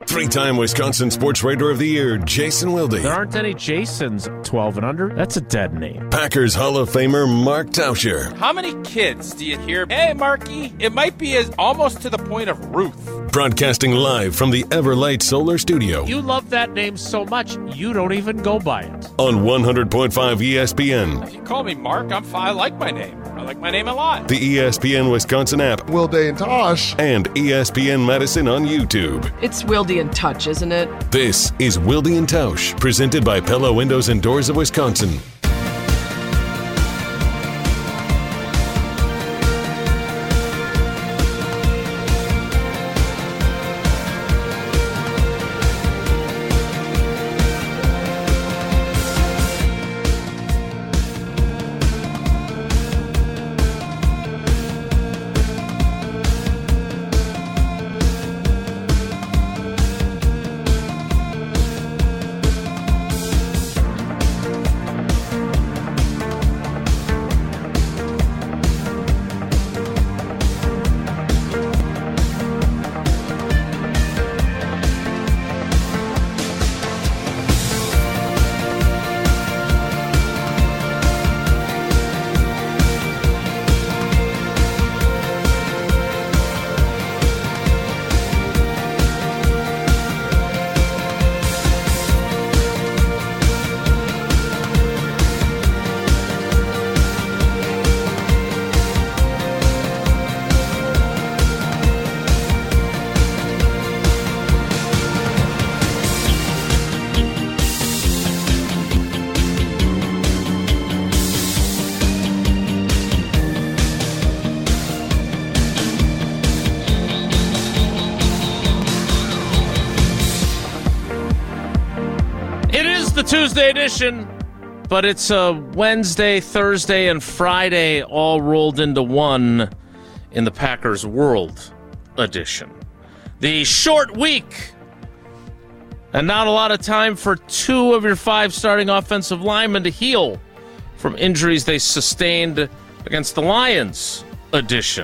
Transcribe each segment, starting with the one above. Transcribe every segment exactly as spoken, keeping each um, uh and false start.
Three-time Wisconsin Sports Writer of the Year, Jason Wilde. There aren't any Jasons twelve and under. That's a dead name. Packers Hall of Famer, Mark Tauscher. How many kids do you hear, hey, Marky? It might be as almost to the point of Ruth. Broadcasting live from the Everlight Solar Studio. You love that name so much, you don't even go by it. On one hundred point five E S P N. If you call me Mark, I'm fine. I like my name. I like my name a lot. The E S P N Wisconsin app. Wilde and Tosh. And E S P N Madison on YouTube. It's Wilde and Touch, isn't it? This is Wilde and Tausch, presented by Pella Windows and Doors of Wisconsin. Tuesday edition, but it's a Wednesday, Thursday, and Friday all rolled into one in the Packers World edition. The short week, and not a lot of time for two of your five starting offensive linemen to heal from injuries they sustained against the Lions edition.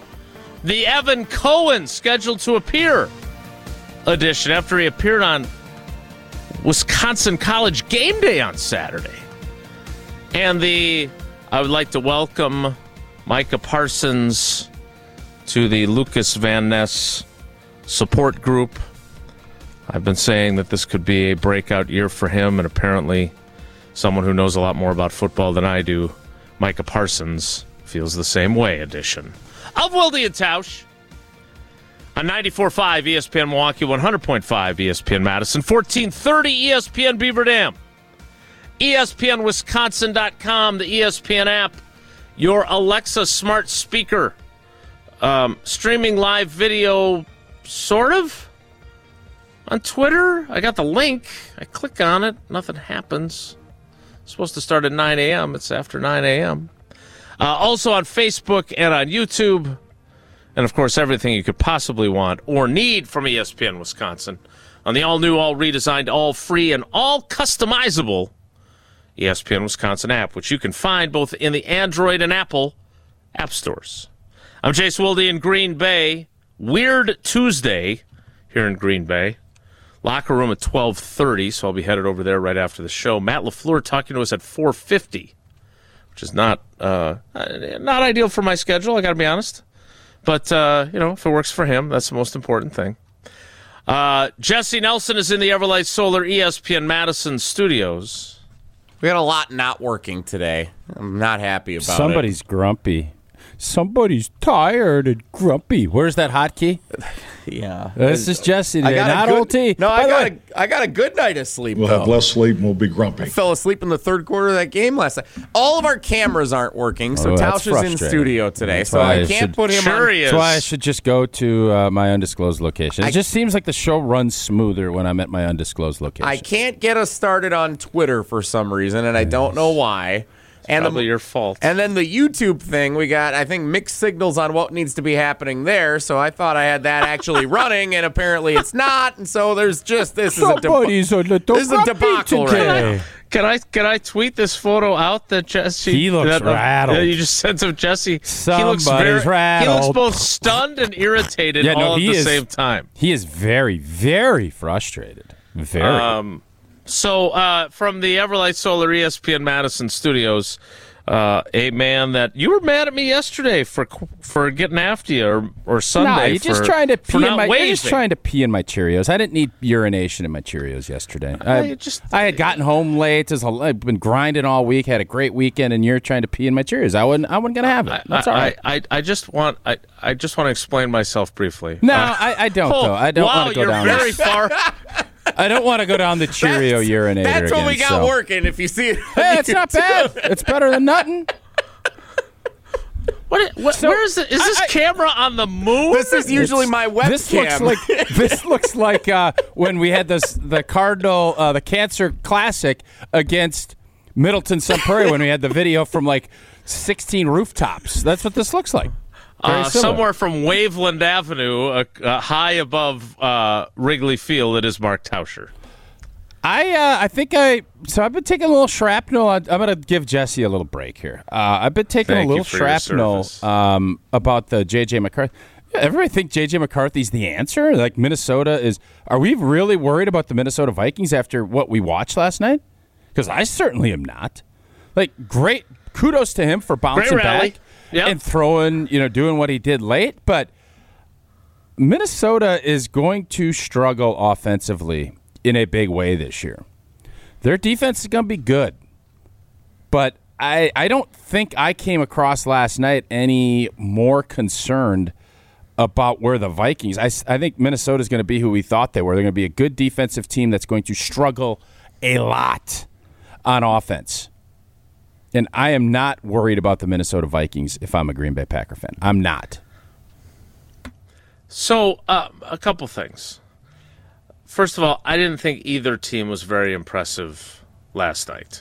The Evan Cohen scheduled to appear edition after he appeared on Wisconsin College Game Day on Saturday. And the, I would like to welcome Micah Parsons to the Lucas Van Ness support group. I've been saying that this could be a breakout year for him, and apparently someone who knows a lot more about football than I do, Micah Parsons, feels the same way edition of Wilde and Tausch. On ninety-four point five E S P N Milwaukee, one hundred point five E S P N Madison, fourteen thirty E S P N Beaver Dam, E S P N Wisconsin dot com, the E S P N app, your Alexa smart speaker, um, streaming live video, sort of, on Twitter. I got the link. I click on it. Nothing happens. It's supposed to start at nine a.m. It's after nine a.m. Uh, also on Facebook and on YouTube. And, of course, everything you could possibly want or need from E S P N Wisconsin on the all-new, all-redesigned, all-free, and all-customizable E S P N Wisconsin app, which you can find both in the Android and Apple app stores. I'm Jason Wilde in Green Bay. Weird Tuesday here in Green Bay. Locker room at twelve thirty, so I'll be headed over there right after the show. Matt LaFleur talking to us at four fifty, which is not, uh, not ideal for my schedule, I got to be honest. But, uh, you know, if it works for him, that's the most important thing. Uh, Jesse Nelson is in the Everlight Solar E S P N Madison studios. We got a lot not working today. I'm not happy about Somebody's it. Somebody's grumpy. Somebody's tired and grumpy. Where's that hotkey? Yeah. This is Jesse today, I got not good, O T. No, I By got, a, I got a good night of sleep, We'll though. have less sleep and we'll be grumpy. I fell asleep in the third quarter of that game last night. All of our cameras aren't working, so Oh, Tausch that's is in frustrating. studio today, That's so why I I can't should- put him Sure on. he is. That's why I should just go to uh, my undisclosed location. It I- just seems like the show runs smoother when I'm at my undisclosed location. I can't get us started on Twitter for some reason, and I don't know why. And Probably the, your fault. And then the YouTube thing, we got, I think, mixed signals on what needs to be happening there. So I thought I had that actually running, and apparently it's not. And so there's just, this is a, deba- Somebody's a little this is a grumpy debacle right today. now. Can I can I tweet this photo out that Jesse? He looks that, uh, rattled. Uh, you just sent of Jesse. He looks Somebody's very, rattled. He looks both stunned and irritated Yeah, no, all at he the is- same time. He is very, very frustrated. Very. Um, so uh, from the Everlight Solar E S P N Madison studios, uh, a man that you were mad at me yesterday for for getting after you, or, or Sunday. Nah, you're for, just trying to for pee in not my. waving. You're just trying to pee in my Cheerios. I didn't need urination in my Cheerios yesterday. I, I just- I had gotten home late. As a, I've been grinding all week. Had a great weekend, and you're trying to pee in my Cheerios. I wouldn't. I wasn't gonna have it. That's I, all right. I, I, I just want I, I just want to explain myself briefly. no, Uh, I, I don't. oh, though. I don't wow, want to go you're down. very this- far. I don't want to go down the Cheerio urinator. That's what again, we got so. working. If you see it, Hey, it's not bad. It's better than nothing. What? what So, where is it? Is this I- I- camera on the moon? This is usually my webcam. This looks like this looks like uh, when we had this the Cardinal uh, the Cancer Classic against Middleton Sun Prairie when we had the video from like sixteen rooftops. That's what this looks like. Very Uh, similar. somewhere from Waveland Avenue, uh, uh, high above uh, Wrigley Field, it is Mark Tauscher. I uh, I think I so I've been taking a little shrapnel. I, I'm going to give Jesse a little break here. Uh, I've been taking Thank a you little for your shrapnel service. um, about the J J McCarthy. Yeah, everybody think J J McCarthy's the answer? Like Minnesota is? Are we really worried about the Minnesota Vikings after what we watched last night? Because I certainly am not. Like, great kudos to him for bouncing rally. back Yep. and throwing, you know, doing what he did late. But Minnesota is going to struggle offensively in a big way this year. Their defense is going to be good, but I I don't think I came across last night any more concerned about where the Vikings. I, s- I think Minnesota is going to be who we thought they were. They're going to be a good defensive team that's going to struggle a lot on offense. And I am not worried about the Minnesota Vikings if I'm a Green Bay Packer fan. I'm not. So, uh, a couple things. First of all, I didn't think either team was very impressive last night.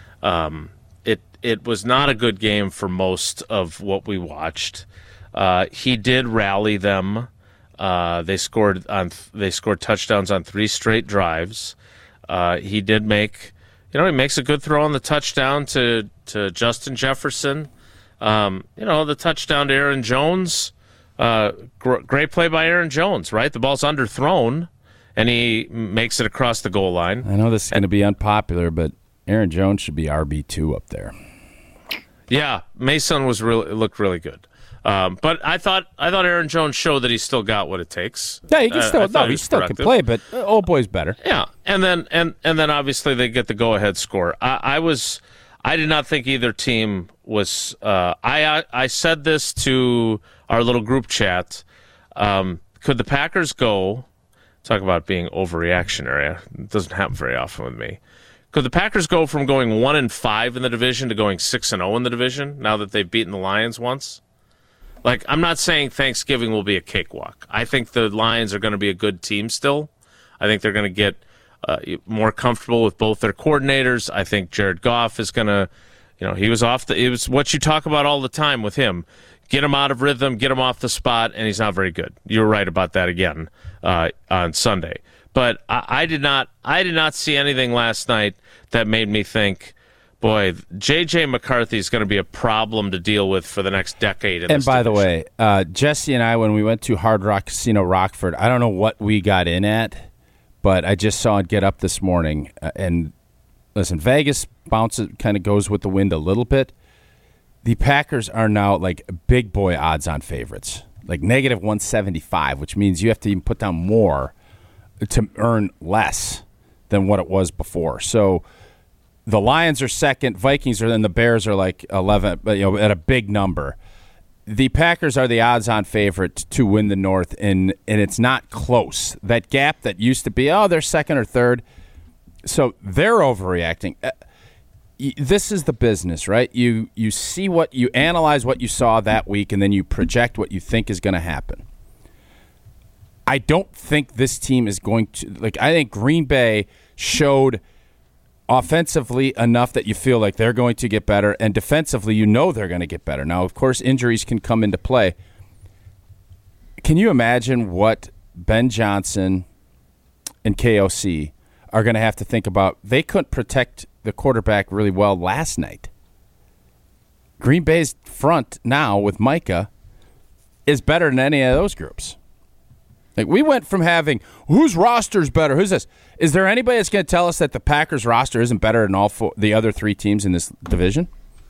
Um, it it was not a good game for most of what we watched. Uh, he did rally them. Uh, they scored on they scored touchdowns on three straight drives. Uh, he did make, you know, he makes a good throw on the touchdown to to Justin Jefferson. Um, you know, the touchdown to Aaron Jones. Uh, gr- great play by Aaron Jones, right? The ball's underthrown, and he makes it across the goal line. I know this is going to be unpopular, but Aaron Jones should be R B two up there. Yeah, Mason was really looked really good. Um, but I thought I thought Aaron Jones showed that he's still got what it takes. Yeah, he can Uh, I still thought no, he he was still can productive. play, but uh, old boy's better. Yeah, and then and and then obviously they get the go ahead score. I, I was I did not think either team was. Uh, I, I I said this to our little group chat. Um, could the Packers go? Talk about being overreactionary. It doesn't happen very often with me. Could the Packers go from going one and five in the division to going six and zero in the division now that they've beaten the Lions once? Like, I'm not saying Thanksgiving will be a cakewalk. I think the Lions are going to be a good team still. I think they're going to get uh, more comfortable with both their coordinators. I think Jared Goff is going to, you know, he was off the, it was what you talk about all the time with him. Get him out of rhythm, get him off the spot, and he's not very good. You were right about that again uh, on Sunday. But I, I did not, I did not see anything last night that made me think, boy, J J McCarthy is going to be a problem to deal with for the next decade. In And this by the division. way, uh, Jesse and I, when we went to Hard Rock Casino Rockford, I don't know what we got in at, but I just saw it get up this morning. Uh, and listen, Vegas bounces, kind of goes with the wind a little bit. The Packers are now like big boy odds on favorites, like negative one seventy-five, which means you have to even put down more to earn less than what it was before. So the Lions are second, Vikings are, and the Bears are like eleven, but you know, at a big number. The Packers are the odds-on favorite to win the North, and and it's not close. That gap that used to be, oh, they're second or third, so they're overreacting. Uh, y- This is the business, right? You you see what you analyze what you saw that week, and then you project what you think is going to happen. I don't think this team is going to like. I think Green Bay showed offensively enough that you feel like they're going to get better, and defensively, you know they're going to get better. Now, of course, injuries can come into play. Can you imagine what Ben Johnson and K O C are going to have to think about? They couldn't protect the quarterback really well last night. Green Bay's front now with Micah is better than any of those groups. Like, we went from having, whose roster's better? Who's this? Is there anybody that's going to tell us that the Packers roster isn't better than all four, the other three teams in this division?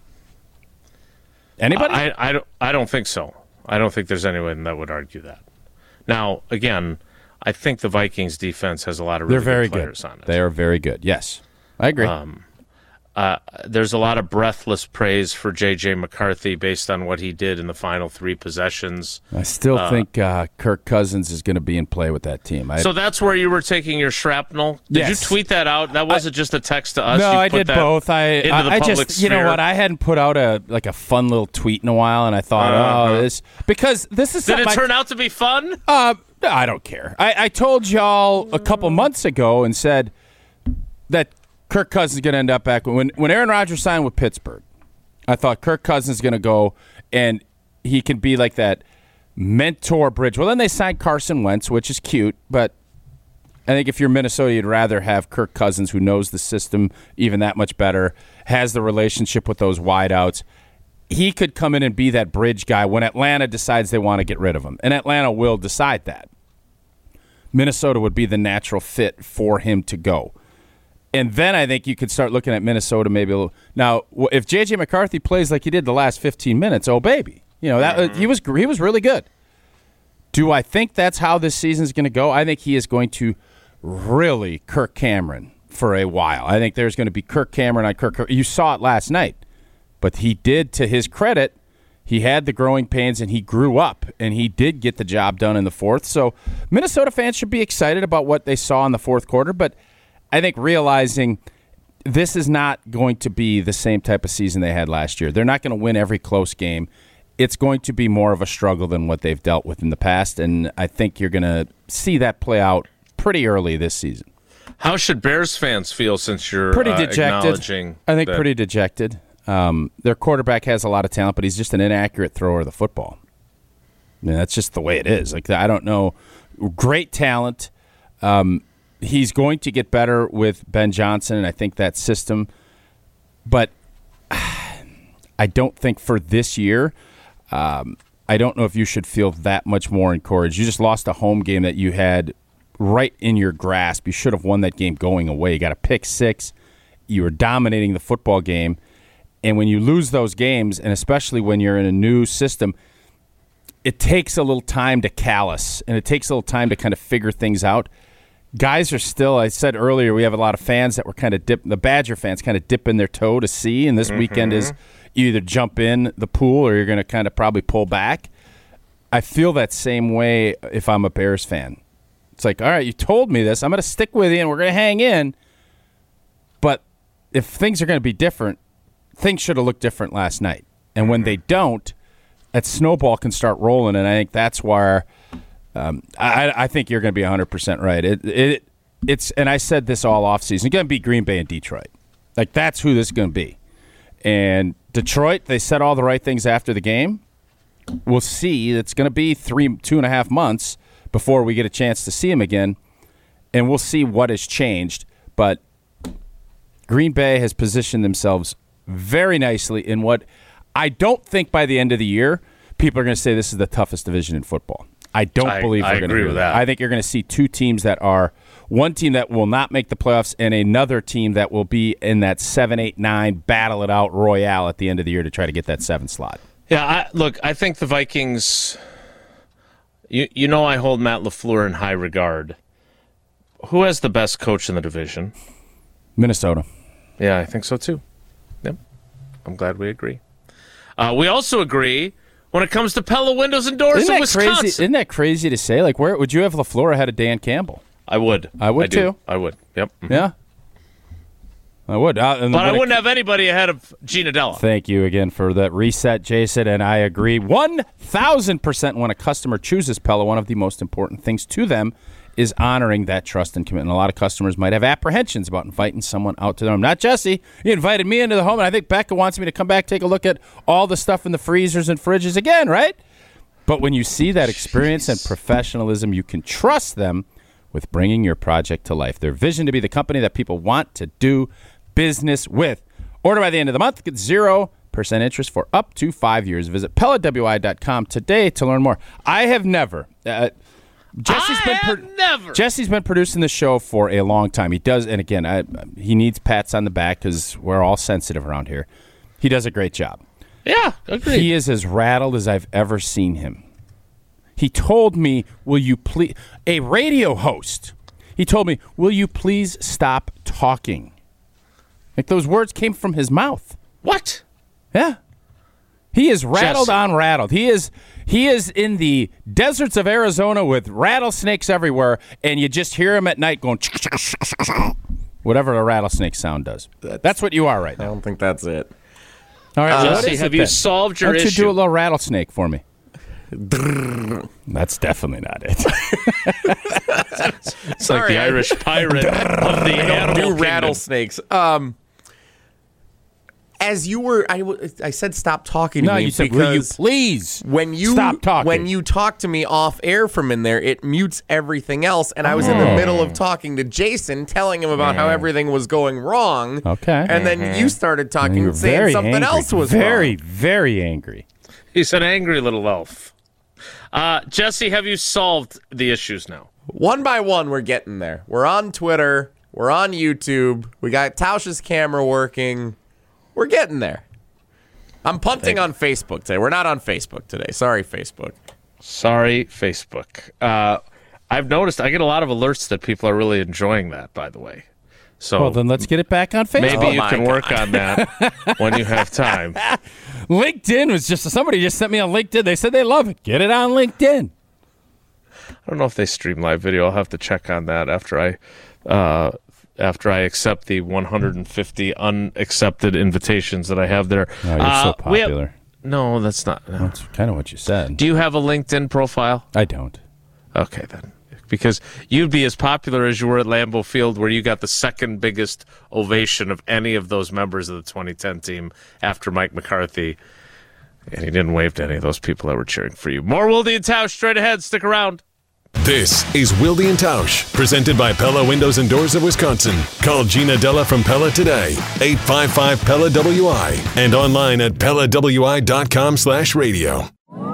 Anybody? I, I, don't, I don't think so. I don't think there's anyone that would argue that. Now, again, I think the Vikings defense has a lot of really They're very good players good. on it. They are very good. Yes, I agree. Um, uh, there's a lot of breathless praise for J J. McCarthy based on what he did in the final three possessions. I still uh, think uh, Kirk Cousins is going to be in play with that team. I, so that's where you were taking your shrapnel? Did Yes. you tweet that out? That wasn't I, just a text to us? No, you I put did that both. I, into the I, I public just, you know sphere? what? I hadn't put out a like a fun little tweet in a while, and I thought, Uh-huh. oh, this because this is Did it something turn I, out to be fun? Uh, I don't care. I, I told y'all a couple months ago and said that Kirk Cousins is going to end up back. When, when Aaron Rodgers signed with Pittsburgh, I thought Kirk Cousins is going to go and he can be like that mentor bridge. Well, then they signed Carson Wentz, which is cute, but I think if you're Minnesota, you'd rather have Kirk Cousins, who knows the system even that much better, has the relationship with those wideouts. He could come in and be that bridge guy when Atlanta decides they want to get rid of him. And Atlanta will decide that. Minnesota would be the natural fit for him to go. And then I think you could start looking at Minnesota maybe a little. Now, if J J. McCarthy plays like he did the last fifteen minutes, oh, baby. You know, that mm-hmm. he was he was really good. Do I think that's how this season is going to go? I think he is going to really Kirk Cameron for a while. I think there's going to be Kirk Cameron on Kirk. You saw it last night. But he did, to his credit, he had the growing pains and he grew up, and he did get the job done in the fourth. So Minnesota fans should be excited about what they saw in the fourth quarter, but I think realizing this is not going to be the same type of season they had last year. They're not going to win every close game. It's going to be more of a struggle than what they've dealt with in the past, and I think you're going to see that play out pretty early this season. How should Bears fans feel since you're pretty uh, dejected? acknowledging I think that? pretty dejected. Um, their quarterback has a lot of talent, but he's just an inaccurate thrower of the football. I mean, that's just the way it is. Like, I don't know. Great talent. Um, he's going to get better with Ben Johnson, and I think that system. But I don't think for this year, um, I don't know if you should feel that much more encouraged. You just lost a home game that you had right in your grasp. You should have won that game going away. You got a pick six. You were dominating the football game. And when you lose those games, and especially when you're in a new system, it takes a little time to callous, and it takes a little time to kind of figure things out. Guys are still, I said earlier, we have a lot of fans that were kind of dipping, the Badger fans kind of dipping their toe to see, and this mm-hmm. weekend is you either jump in the pool or you're going to kind of probably pull back. I feel that same way if I'm a Bears fan. It's like, all right, you told me this. I'm going to stick with you, and we're going to hang in. But if things are going to be different, things should have looked different last night. And when they don't, that snowball can start rolling, and I think that's where um, I, I think you're going to be one hundred percent right. It, it it's And I said this all offseason. It's going to be Green Bay and Detroit. Like, that's who this is going to be. And Detroit, they said all the right things after the game. We'll see. It's going to be three, two and a half months before we get a chance to see him again, and we'll see what has changed. But Green Bay has positioned themselves very nicely in what I don't think by the end of the year people are going to say this is the toughest division in football. I don't I, believe I we're going to agree do with that. that. I think you're going to see two teams that are one team that will not make the playoffs and another team that will be in that seven, eight, nine battle it out royale at the end of the year to try to get that seventh slot. Yeah, I, look, I think the Vikings. You you know I hold Matt LaFleur in high regard. Who has the best coach in the division? Minnesota. Yeah, I think so too. Yep. I'm glad we agree. Uh, we also agree when it comes to Pella Windows and Doors isn't in that Wisconsin. Crazy, isn't that crazy to say? Like, where would you have LaFleur ahead of Dan Campbell? I would. I would I do. too. I would. Yep. Mm-hmm. Yeah. I would. Uh, and but I when wouldn't it, have anybody ahead of Gina Della. Thank you again for that reset, Jason, and I agree one thousand percent when a customer chooses Pella, one of the most important things to them is honoring that trust and commitment. A lot of customers might have apprehensions about inviting someone out to their home. Not Jesse. You invited me into the home, and I think Becca wants me to come back, take a look at all the stuff in the freezers and fridges again, right? But when you see that experience Jeez. and professionalism, you can trust them with bringing your project to life. Their vision to be the company that people want to do business with. Order by the end of the month. Get zero percent interest for up to five years. Visit Pella W I dot com today to learn more. I have never... Uh, Jesse's I been have never. Jesse's been producing the show for a long time. He does, and again, I, he needs pats on the back because we're all sensitive around here. He does a great job. Yeah, agreed. He is as rattled as I've ever seen him. He told me, will you please, a radio host, he told me, will you please stop talking? Like those words came from his mouth. What? Yeah. He is rattled Jesse. on rattled. He is he is in the deserts of Arizona with rattlesnakes everywhere, and you just hear him at night going whatever a rattlesnake sound does. That's, that's what you are right I now. don't think that's it. All right, Uh, what Jesse, is have it you then? solved your Why don't you issue? do a little rattlesnake for me? That's definitely not it. It's like the Irish pirate of the animal Do kingdom. rattlesnakes. Um, as you were, I, w- I said stop talking to No, me you said, will you because please when you stop talking? when you talk to me off air from in there, it mutes everything else. And I was in the Oh. middle of talking to Jason, telling him about how everything was going wrong. Okay. And then you started talking You were and saying very something angry. else was very, wrong. very angry. He's an angry little elf. Uh, Jesse, have you solved the issues now? One by one, we're getting there. We're on Twitter. We're on YouTube. We got Tausch's camera working. We're getting there. I'm punting on Facebook today. We're not on Facebook today. Sorry, Facebook. Sorry, Facebook. Uh, I've noticed I get a lot of alerts that people are really enjoying that, by the way. So Well, then let's get it back on Facebook. maybe Oh you my can work God. on that when you have time. LinkedIn was just somebody just sent me on LinkedIn. They said they love it. Get it on LinkedIn. I don't know if they stream live video. I'll have to check on that after I uh, after I accept the one hundred fifty unaccepted invitations that I have there. Oh, you're Uh, so we have- popular. no, that's not. no. That's kind of what you said. Do you have a LinkedIn profile? I don't. Okay, then. Because you'd be as popular as you were at Lambeau Field, where you got the second biggest ovation of any of those members of the twenty ten team after Mike McCarthy. And he didn't wave to any of those people that were cheering for you. More Wilde and Tausch straight ahead. Stick around. This is Wilde and Tausch, presented by Pella Windows and Doors of Wisconsin. Call Gina Della from Pella today, eight five five Pella W I, and online at Pella W I dot com slash radio.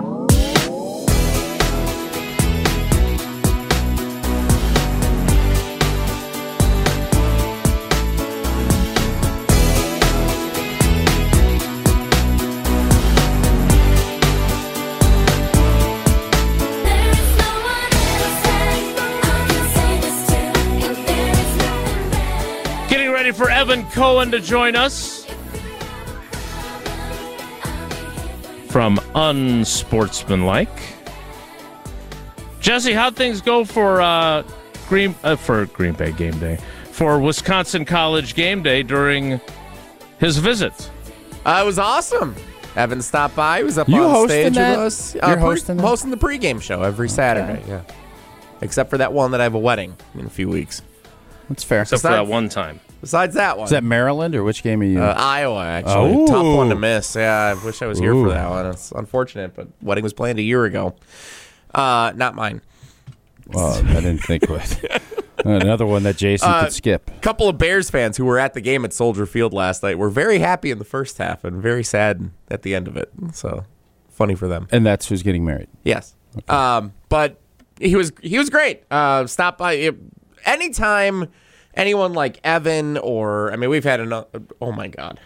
Getting ready for Evan Cohen to join us from Unsportsmanlike. Jesse, how'd things go for uh, Green uh, for Green Bay game day for Wisconsin College game day during his visit? Uh, it was awesome. Evan stopped by. He was up You on hosting stage that? with us. You're Uh, pre- hosting that? hosting the pregame show every Saturday. Yeah. Except for that one that I have a wedding in a few weeks. That's fair. Except for that one time. Besides that one. Is that Maryland or which game are you? Uh, Iowa, actually. Oh. Tough one to miss. Yeah, I wish I was here Ooh. for that one. It's unfortunate, but wedding was planned a year ago. Uh, not mine. well, I didn't think it. Another one that Jason Uh, could skip. A couple of Bears fans who were at the game at Soldier Field last night were very happy in the first half and very sad at the end of it. So, funny for them. And that's who's getting married. Yes. Um, but he was he was great. Uh, stop by it, anytime anyone like Evan or I mean we've had an oh my god.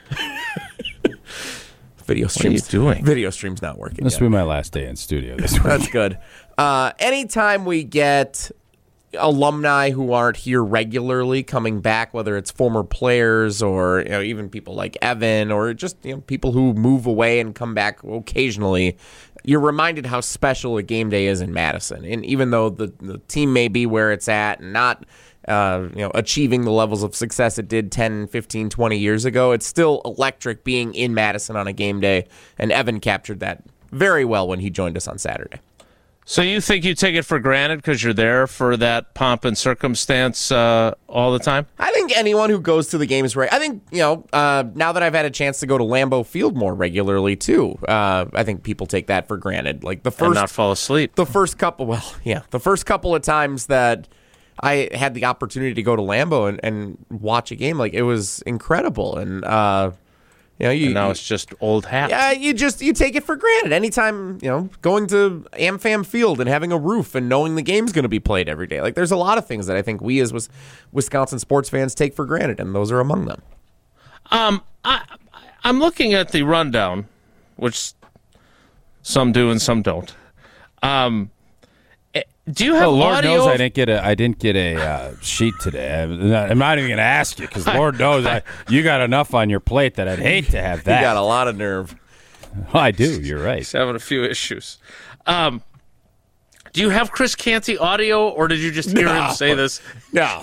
Video What are you streams doing? Video streams not working. This yet. will be my last day in studio this week. That's good. Uh, anytime we get alumni who aren't here regularly coming back, whether it's former players or you know, even people like Evan or just you know, people who move away and come back occasionally, you're reminded how special a game day is in Madison. And even though the, the team may be where it's at and not uh, you know, achieving the levels of success it did ten, fifteen, twenty years ago, it's still electric being in Madison on a game day. And Evan captured that very well when he joined us on Saturday. So you think you take it for granted because you're there for that pomp and circumstance uh, all the time? I think anyone who goes to the games, right? I think, you know, uh, now that I've had a chance to go to Lambeau Field more regularly, too, uh, I think people take that for granted. Like the And first not fall asleep. the first couple, well, yeah, the first couple of times that I had the opportunity to go to Lambeau and, and watch a game. Like, it was incredible. And, uh, you know, you, and now it's just old hat. Yeah, you just you take it for granted. Anytime, you know, going to AmFam Field and having a roof and knowing the game's going to be played every day. Like, there's a lot of things that I think we as Wisconsin sports fans take for granted, and those are among them. Um, I, I'm looking at the rundown, which some do and some don't. Um, do you have well, Lord audio? knows I didn't get a I didn't get a uh, sheet today. I'm not, I'm not even going to ask you because Lord knows I, you got enough on your plate that I'd hate to have that. You got a lot of nerve. Oh, I do. You're right. He's having a few issues. Um, do you have Chris Canty audio, or did you just hear No. him say this? No.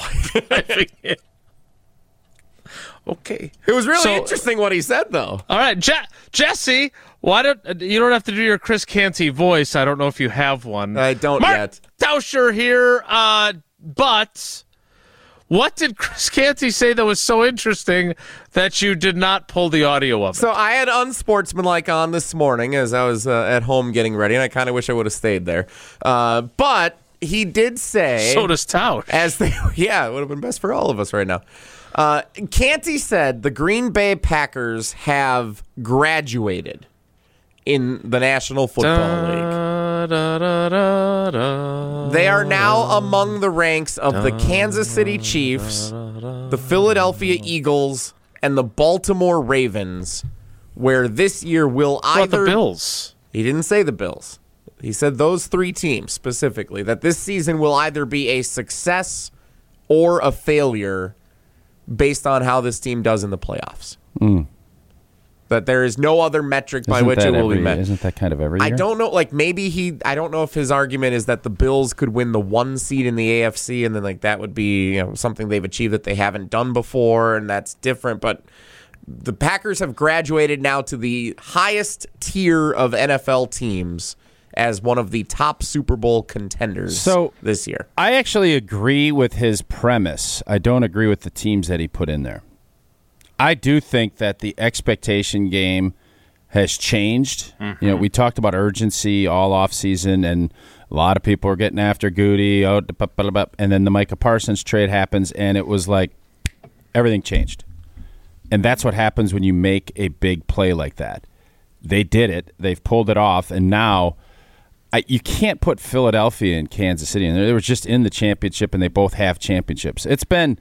Okay. It was really So- interesting what he said, though. All right, Je- Jesse. Why don't you don't have to do your Chris Canty voice? I don't know if you have one. I don't Mark yet. Tauscher here. Uh, but what did Chris Canty say that was so interesting that you did not pull the audio of it? So I had Unsportsmanlike on this morning as I was uh, at home getting ready, and I kind of wish I would have stayed there. Uh, but he did say... So does Tausch. As they, yeah, it would have been best for all of us right now. Uh, Canty said the Green Bay Packers have graduated in the National Football League. Da, da, da, da, da. They are now among the ranks of the Kansas City Chiefs, the Philadelphia Eagles, and the Baltimore Ravens, where this year will What about either... the Bills? He didn't say the Bills. He said those three teams specifically, that this season will either be a success or a failure based on how this team does in the playoffs. Mm. That there is no other metric by Isn't which that it will every, be met. Isn't that kind of every year? I don't know, like maybe he, I don't know if his argument is that the Bills could win the one seed in the A F C and then like that would be, you know, something they've achieved that they haven't done before and that's different, but the Packers have graduated now to the highest tier of N F L teams as one of the top Super Bowl contenders So- this year. I actually agree with his premise. I don't agree with the teams that he put in there. I do think that the expectation game has changed. Mm-hmm. You know, we talked about urgency all offseason, and a lot of people were getting after Goody, oh, and then the Micah Parsons trade happens, and it was like everything changed. And that's what happens when you make a big play like that. They did it. They've pulled it off, and now I, you can't put Philadelphia and Kansas City in there. They were just in the championship, and they both have championships. It's been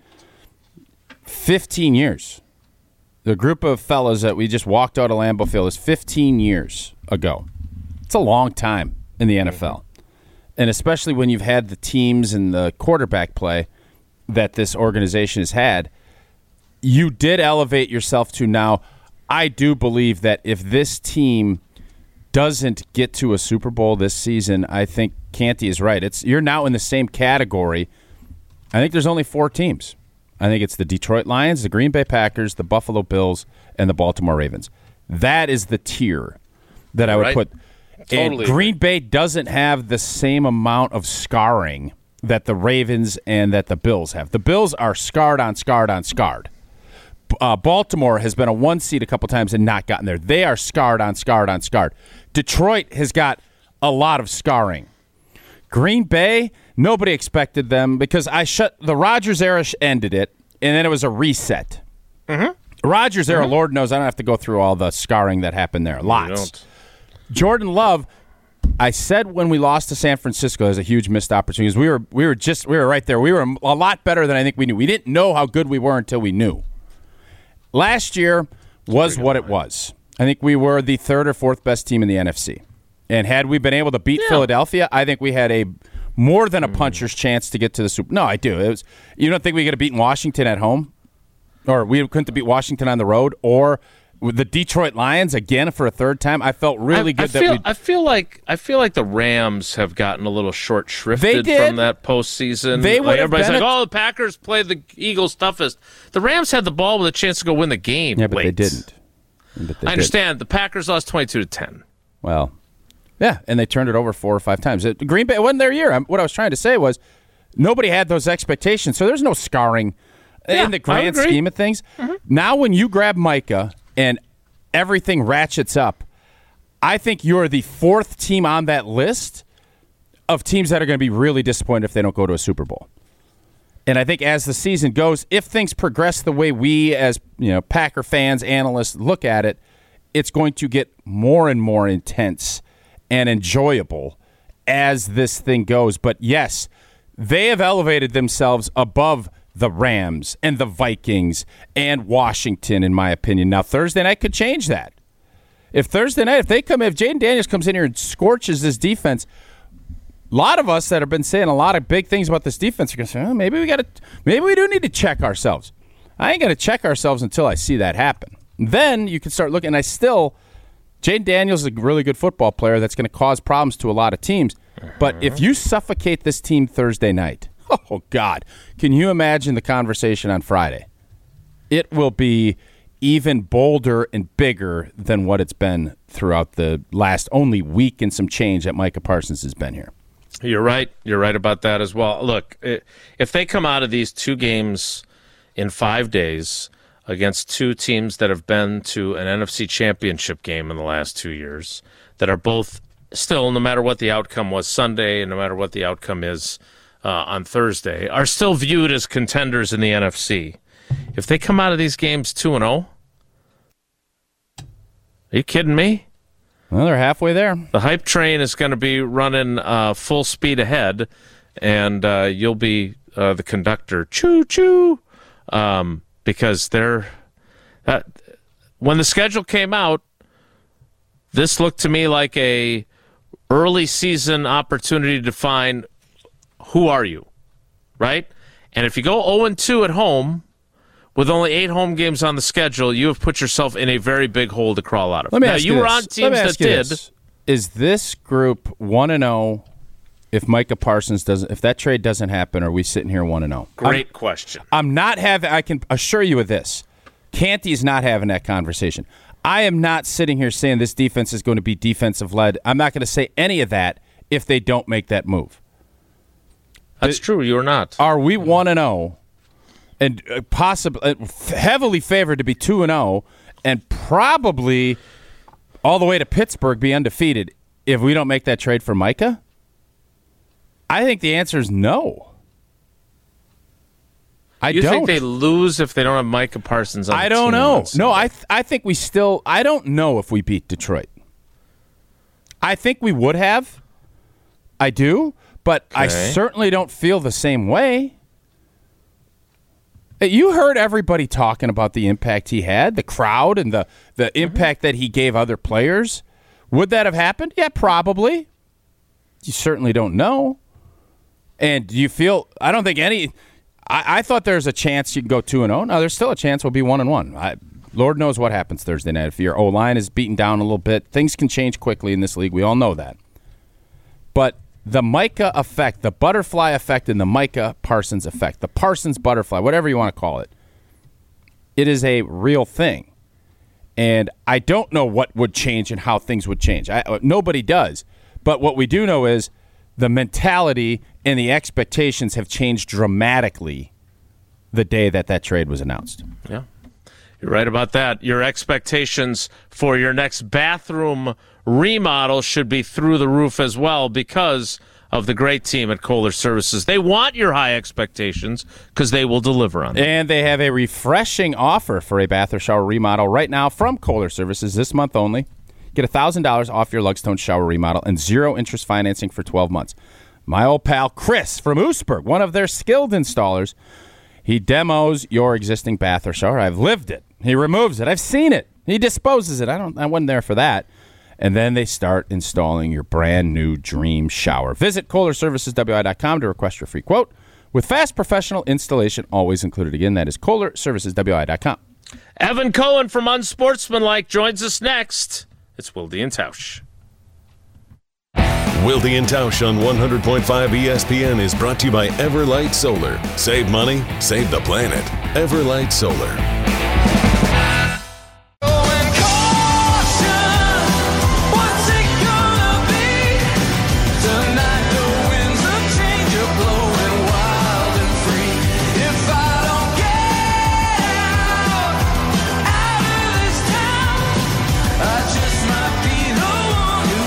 fifteen years. The group of fellas that we just walked out of Lambeau Field is fifteen years ago. It's a long time in the N F L. And especially when you've had the teams and the quarterback play that this organization has had, you did elevate yourself to now. I do believe that if this team doesn't get to a Super Bowl this season, I think Canty is right. It's you're now in the same category. I think there's only four teams. I think it's the Detroit Lions, the Green Bay Packers, the Buffalo Bills, and the Baltimore Ravens. That is the tier that I would Right. put. Totally And Green Bay doesn't have the same amount of scarring that the Ravens and that the Bills have. The Bills are scarred on scarred on scarred. Uh, Baltimore has been a one seed a couple times and not gotten there. They are scarred on scarred on scarred. Detroit has got a lot of scarring. Green Bay, nobody expected them because I shut the Rodgers era ended it, and then it was a reset. Mm-hmm. Rodgers era, mm-hmm. Lord knows I don't have to go through all the scarring that happened there. Lots. Jordan Love, I said when we lost to San Francisco, there's a huge missed opportunity. We were we were just we were right there. We were a lot better than I think we knew. We didn't know how good we were until we knew. Last year was what it was. I think we were the third or fourth best team in the N F C. And had we been able to beat yeah. Philadelphia, I think we had a more than a puncher's chance to get to the Super. No, I do. It was. You don't think we could have beaten Washington at home, or we couldn't have beat Washington on the road, or the Detroit Lions again for a third time? I felt really I, good I that feel, we. I feel like I feel like the Rams have gotten a little short shrifted from that postseason. They like, everybody's been like, a, "Oh, the Packers played the Eagles toughest." The Rams had the ball with a chance to go win the game. Yeah, but late. they didn't. But they I understand. didn't. The Packers lost twenty-two to ten. Well. Yeah, and they turned it over four or five times. It, Green Bay, it wasn't their year. I'm, what I was trying to say was nobody had those expectations, so there's no scarring yeah, in the grand scheme of things. Mm-hmm. Now when you grab Micah and everything ratchets up, I think you're the fourth team on that list of teams that are going to be really disappointed if they don't go to a Super Bowl. And I think as the season goes, if things progress the way we as you know Packer fans, analysts look at it, it's going to get more and more intense and enjoyable as this thing goes. But yes, they have elevated themselves above the Rams and the Vikings and Washington, in my opinion. Now, Thursday night could change that. If Thursday night, if they come, if Jaden Daniels comes in here and scorches this defense, a lot of us that have been saying a lot of big things about this defense are going to say, oh, maybe we got to, maybe we do need to check ourselves. I ain't going to check ourselves until I see that happen. Then you can start looking. I still, Jaden Daniels is a really good football player that's going to cause problems to a lot of teams. Uh-huh. But if you suffocate this team Thursday night, oh, God, can you imagine the conversation on Friday? It will be even bolder and bigger than what it's been throughout the last only week and some change that Micah Parsons has been here. You're right. You're right about that as well. Look, if they come out of these two games in five days against two teams that have been to an N F C championship game in the last two years, that are both still, no matter what the outcome was Sunday and no matter what the outcome is uh, on Thursday, are still viewed as contenders in the N F C. If they come out of these games two and oh, are you kidding me? Well, they're halfway there. The hype train is going to be running uh, full speed ahead, and uh, you'll be uh, the conductor. Choo-choo! Um, because they're uh, when the schedule came out, this looked to me like a early season opportunity to define who are you, right? And if you go oh and two at home, with only eight home games on the schedule, you have put yourself in a very big hole to crawl out of. Let me now, ask you you were this. on teams that did. This. Is this group one and zero? If Micah Parsons doesn't, if that trade doesn't happen, are we sitting here one and zero? Great I'm, question. I'm not having. I can assure you of this. Canty's not having that conversation. I am not sitting here saying this defense is going to be defensive led. I'm not going to say any of that if they don't make that move. That's the, true. You're not. Are we one and zero? And possibly uh, heavily favored to be two and zero, and probably all the way to Pittsburgh be undefeated if we don't make that trade for Micah? I think the answer is no. I you don't. think they lose if they don't have Micah Parsons on the I don't team know. on No, I th- I think we still. I don't know if we beat Detroit. I think we would have. I do, but okay. I certainly don't feel the same way. You heard everybody talking about the impact he had, the crowd, and the, the mm-hmm. impact that he gave other players. Would that have happened? Yeah, probably. You certainly don't know. And do you feel – I don't think any I, – I thought there's a chance you can go two and oh. No, there's still a chance we'll be one and one. I, Lord knows what happens Thursday night. If your O-line is beaten down a little bit, things can change quickly in this league. We all know that. But – the Micah effect, the butterfly effect and the Micah Parsons effect, the Parsons butterfly, whatever you want to call it, it is a real thing. And I don't know what would change and how things would change. I, nobody does. But what we do know is the mentality and the expectations have changed dramatically the day that that trade was announced. Yeah, you're right about that. Your expectations for your next bathroom remodel should be through the roof as well because of the great team at Kohler Services. They want your high expectations because they will deliver on them. And they have a refreshing offer for a bath or shower remodel right now from Kohler Services this month only. Get one thousand dollars off your Lugstone shower remodel and zero interest financing for twelve months. My old pal Chris from Oostburg, one of their skilled installers, he demos your existing bath or shower. I've lived it. He removes it. I've seen it. He disposes it. I don't. I wasn't there for that. And then they start installing your brand new dream shower. Visit Kohler Services W I dot com to request your free quote. With fast professional installation always included. Again, that is Kohler Services W I dot com. Evan Cohen from Unsportsmanlike joins us next. It's Wilde and Tausch. Wilde and Tausch on one hundred point five E S P N is brought to you by Everlight Solar. Save money, save the planet. Everlight Solar.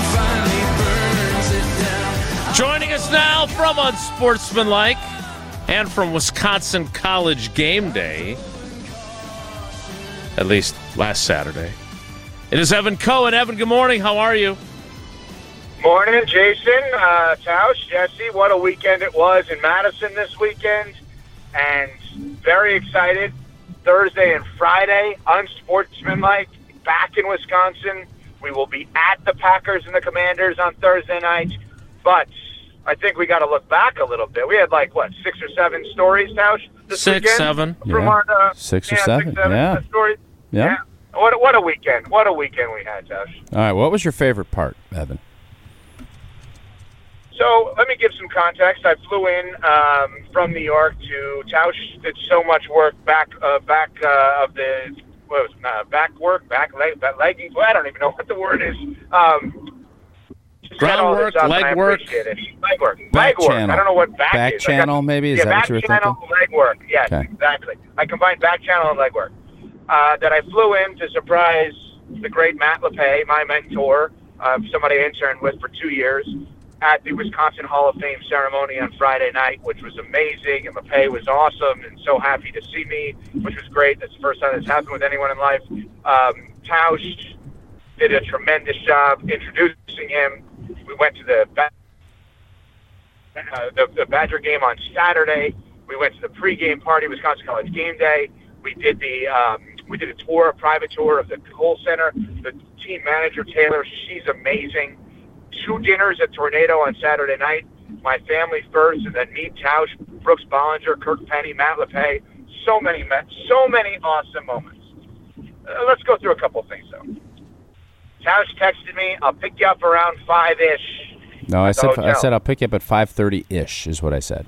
From Unsportsmanlike and from Wisconsin College Game Day, at least last Saturday. It is Evan Cohen. Evan, good morning. How are you? Morning, Jason, uh, Tausch, Jesse. What a weekend it was in Madison this weekend. And very excited. Thursday and Friday, unsportsmanlike, back in Wisconsin. We will be at the Packers and the Commanders on Thursday night. But I think we got to look back a little bit. We had, like, what, six or seven stories, Tausch, this Six, weekend? seven. From Yeah. our, uh, Six or yeah, seven, Six, seven yeah. stories. Yeah. Yeah. What, what a weekend. What a weekend we had, Tausch. All right, what was your favorite part, Evan? So let me give some context. I flew in um, from New York to Tausch. Did so much work back, uh, back uh, of the what was it, uh, back work, back leg, back leggings. Well, I don't even know what the word is. Um, Groundwork, leg work. Leg work. Back leg work. channel. I don't know what back, Back is. I got- channel, maybe? Is yeah, that back what you were channel, thinking? leg work. Yes, Okay. exactly. I combined back channel and leg work. Uh, that I flew in to surprise the great Matt LePay, my mentor, uh, somebody I interned with for two years, at the Wisconsin Hall of Fame ceremony on Friday night, which was amazing, and LePay was awesome and so happy to see me, which was great. That's the first time that's happened with anyone in life. Um, Tausch did a tremendous job introducing him. We went to the, uh, the, the Badger game on Saturday. We went to the pregame party, Wisconsin College Game Day. We did the um, we did a tour, a private tour of the Kohl Center. The team manager, Taylor, she's amazing. Two dinners at Tornado on Saturday night. My family first, and then me, Tausch, Brooks Bollinger, Kirk Penny, Matt LePay. So many, so many awesome moments. Uh, let's go through a couple of things, though. Tausch texted me, I'll pick you up around five-ish. No, I at the said I hotel. said I'll pick you up at five thirty-ish is what I said.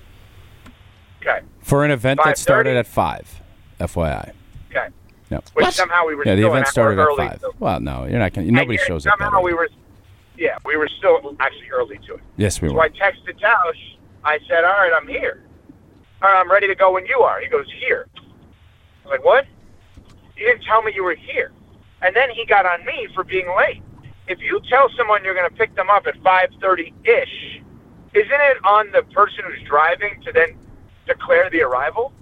Okay, For an event that five thirty? started at five, F Y I. okay. No. Which somehow we were Yeah, the still event an started hour at early. five. So- Well, no, you're not going to, nobody And shows up that somehow we early. were, yeah, we were still actually early to it. Yes, we So were. I texted Tausch. I said, all right, I'm here. All right, I'm ready to go when you are. He goes, here. I was like, what? You didn't tell me you were here. And then he got on me for being late. If you tell someone you're going to pick them up at five thirty-ish, isn't it on the person who's driving to then declare the arrival?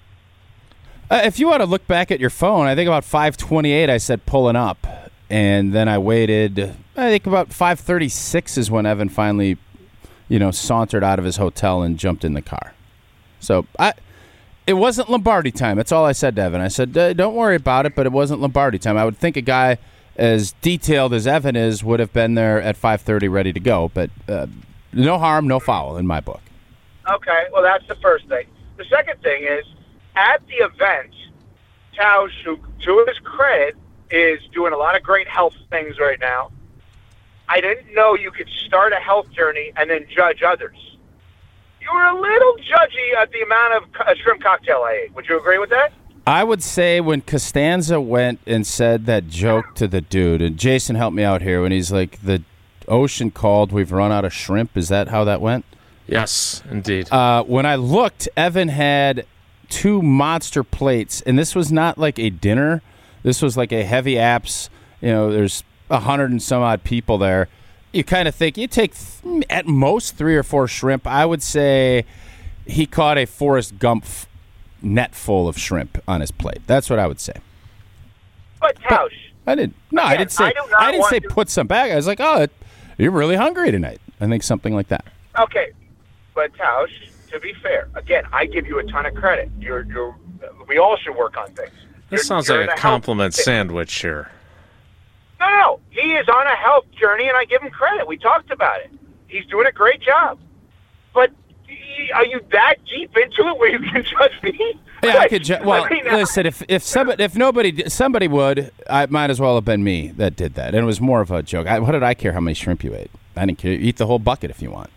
Uh, if you want to look back at your phone, I think about five twenty-eight I said pulling up. And then I waited, I think about five thirty-six is when Evan finally, you know, sauntered out of his hotel and jumped in the car. So I, it wasn't Lombardi time. That's all I said to Evan. I said, uh, don't worry about it, but it wasn't Lombardi time. I would think a guy as detailed as Evan is would have been there at five thirty ready to go. But uh, no harm, no foul in my book. Okay, well, that's the first thing. The second thing is, at the event, Tausch, who, to his credit, is doing a lot of great health things right now. I didn't know you could start a health journey and then judge others. You were a little judgy at the amount of co- shrimp cocktail I ate. Would you agree with that? I would say when Costanza went and said that joke to the dude, and Jason helped me out here, when he's like, the ocean called, we've run out of shrimp. Is that how that went? Yes, indeed. Uh, when I looked, Evan had two monster plates, and this was not like a dinner. This was like a heavy apps. You know, there's a hundred and some odd people there. You kind of think you take th- at most three or four shrimp. I would say he caught a Forrest Gump f- net full of shrimp on his plate. That's what I would say. But Tausch, I didn't. No, I Again, didn't say. I do not I didn't want say to- put some back. I was like, oh, it, you're really hungry tonight. I think something like that. okay, but Tausch, to be fair, again, I give you a ton of credit. You're, you're, we all should work on things. This You're- sounds you're like in a health- compliment sandwich here. No, no, he is on a health journey, and I give him credit. We talked about it. He's doing a great job. But he- are you that deep into it where you can judge me? Yeah, I Like, could. Ju- well, I mean, listen. If if somebody if nobody did- somebody would, I might as well have been me that did that, and it was more of a joke. I, what did I care how many shrimp you ate? I didn't care. Eat the whole bucket if you want.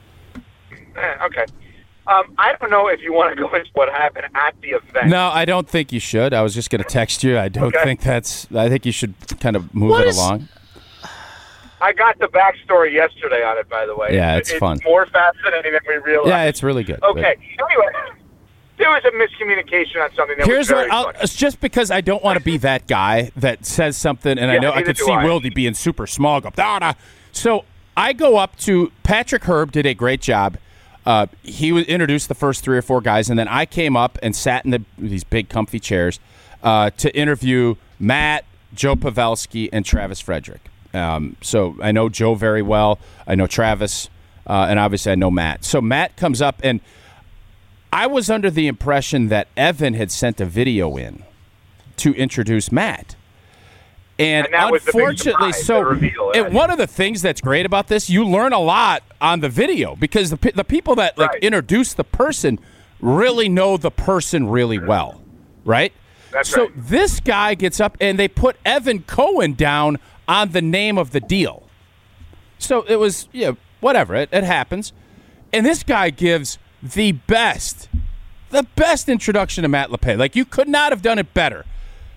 eh, okay. Um, I don't know if you want to go into what happened at the event. No, I don't think you should. I was just going to text you. I don't Okay. think that's. I think you should kind of move What it is- along. I got the backstory yesterday on it, by the way. Yeah, it's fun. more fascinating than we realized. Yeah, it's really good. but- Okay. Anyway, there was a miscommunication on something that Here's was very what I'll, funny. it's just because I don't want to be that guy that says something, and I Yeah, know I neither could do see I. Wildy being super small. Go, da, da. So I go up to Patrick Herb did a great job. Uh, he was introduced the first three or four guys, and then I came up and sat in the, these big comfy chairs uh, to interview Matt, Joe Pavelski, and Travis Frederick. Um, so I know Joe very well. I know Travis, uh, and obviously I know Matt. So Matt comes up, and I was under the impression that Evan had sent a video in to introduce Matt. And, and unfortunately, so reveal, and one of the things that's great about this, you learn a lot on the video because the the people that like right. introduce the person really know the person really well, right? That's so right. this guy gets up and they put Evan Cohen down on the name of the deal. So it was, yeah, whatever, it, it happens. And this guy gives the best, the best introduction to Matt LePay. Like, you could not have done it better.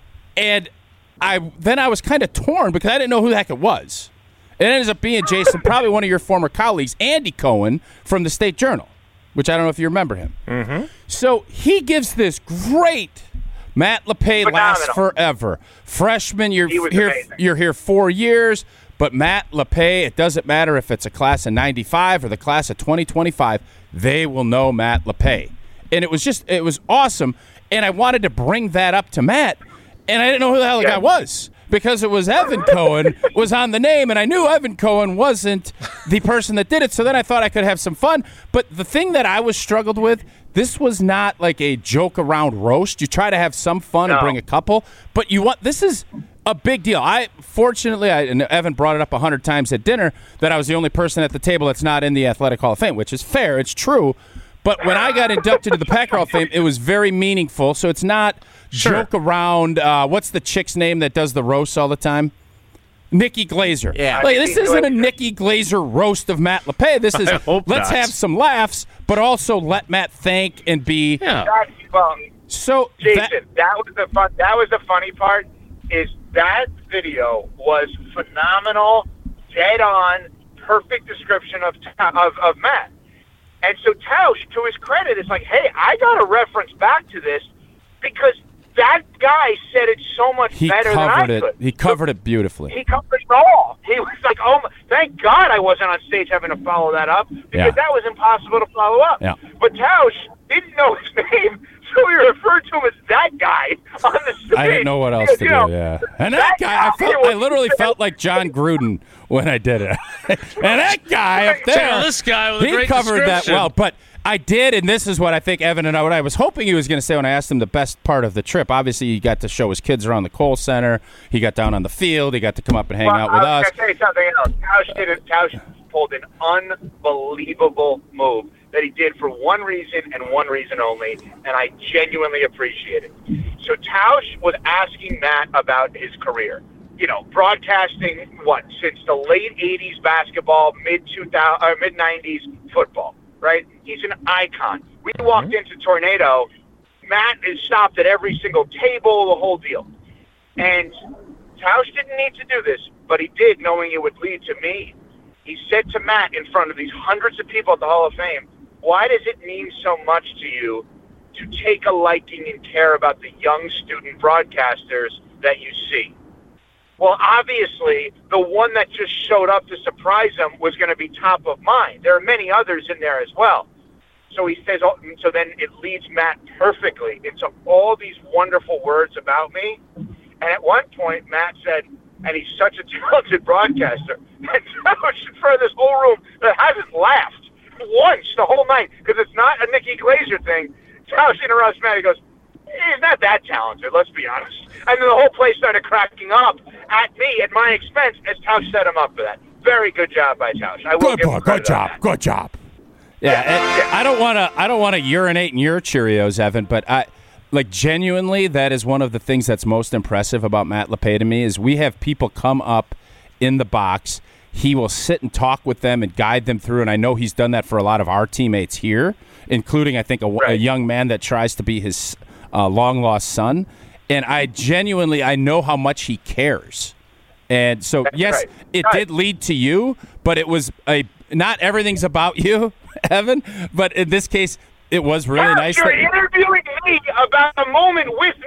And I then I was kind of torn because I didn't know who the heck it was. It ends up being Jason, probably one of your former colleagues, Andy Cohen from the State Journal, which I don't know if you remember him. Mm-hmm. So he gives this great Matt LePay Phenomenal. lasts forever. Freshman, you're He was here. amazing. You're here four years, but Matt LePay. It doesn't matter if it's a class of ninety-five or the class of twenty twenty-five. They will know Matt LePay, and it was just it was awesome. And I wanted to bring that up to Matt, and I didn't know who the hell the Yeah. guy was because it was Evan Cohen was on the name, and I knew Evan Cohen wasn't the person that did it. So then I thought I could have some fun. But the thing that I was struggled with. This was not like a joke around roast. You try to have some fun No. and bring a couple, but you want this is a big deal. I fortunately, I, and Evan brought it up a hundred times at dinner that I was the only person at the table that's not in the Athletic Hall of Fame, which is fair. It's true. But when I got inducted to the Packer Hall of Fame, it was very meaningful. So it's not Sure. joke around. Uh, what's the chick's name that does the roasts all the time? Nikki Glazer. Yeah. Like, this Nikki isn't a Glazer. Nikki Glazer roast of Matt LePay. This is I hope let's not. have some laughs, but also let Matt thank and be. Yeah. That, well, So Jason, that, that, was the fun. That was the funny part. Is that video was phenomenal, dead on, perfect description of of, of Matt. And so Tausch, to his credit, is like, hey, I got to reference back to this because that guy said it so much he better than I covered it. could. He covered it beautifully. He covered it all. He was like, oh, my, thank God I wasn't on stage having to follow that up because Yeah. that was impossible to follow up. Yeah. But Tausch didn't know his name, so we referred to him as that guy on the stage. I didn't know what else Because, to you do. know, Yeah, and that guy, I felt, I literally felt like John Gruden when I did it. And that guy up Check there, out this guy with a he great covered that description. well. But I did, and this is what I think Evan and I, what I was hoping he was going to say when I asked him the best part of the trip. Obviously, he got to show his kids around the Kohl Center. He got down on the field. He got to come up and hang Well, out with I was us. going to tell you something else. Tausch, did it, Tausch pulled an unbelievable move that he did for one reason and one reason only, and I genuinely appreciate it. So Tausch was asking Matt about his career. You know, broadcasting, what, since the late eighties basketball, mid two thousand, or mid nineties football, right? He's an icon. We walked into Tornado, Matt is stopped at every single table, the whole deal. And Tausch didn't need to do this, but he did, knowing it would lead to me. He said to Matt in front of these hundreds of people at the Hall of Fame, why does it mean so much to you to take a liking and care about the young student broadcasters that you see? Well, obviously, the one that just showed up to surprise him was going to be top of mind. There are many others in there as well. So he says, oh, so then it leads Matt perfectly into all these wonderful words about me. And at one point, Matt said, and he's such a talented broadcaster, and Tausch in front of this whole room that hasn't laughed once the whole night, because it's not a Nikki Glazer thing. Tausch interrupts Matt. He goes, he's not that talented, let's be honest. And then the whole place started cracking up at me, at my expense, as Tausch set him up for that. Very good job by Tausch. I will Good, give him boy, good credit on job, that. good job. Yeah, and I don't want to. I don't want to urinate in your Cheerios, Evan. But I, like, genuinely, that is one of the things that's most impressive about Matt LePay to me is we have people come up in the box. He will sit and talk with them and guide them through. And I know he's done that for a lot of our teammates here, including I think a, Right. a young man that tries to be his uh, long lost son. And I genuinely, I know how much he cares. And so, That's yes, right. it Right. did lead to you, but it was a not everything's about you, Evan. But in this case, it was really Tausch, nice. You're That, interviewing me about a moment with me. How